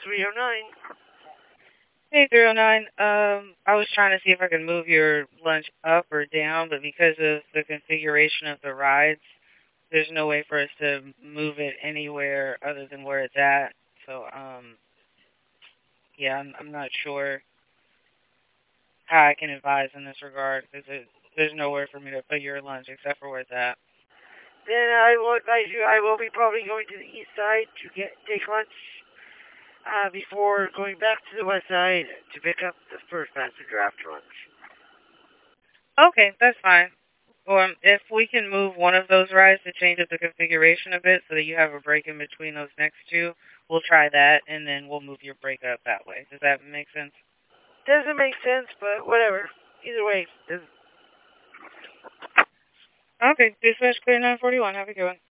309. Hey, 309. I was trying to see if I could move your lunch up or down, but because of the configuration of the rides, there's no way for us to move it anywhere other than where it's at. So, yeah, I'm not sure how I can advise in this regard because there's nowhere for me to put your lunch except for where it's at. Then I will advise you I will be probably going to the east side to take lunch before going back to the west side to pick up the first passenger after lunch. Okay, that's fine. If we can move one of those rides to change up the configuration a bit so that you have a break in between those next two, we'll try that, and then we'll move your break up that way. Does that make sense? Doesn't make sense, but whatever. Either way, Okay, dispatch clear 941. Have a good one.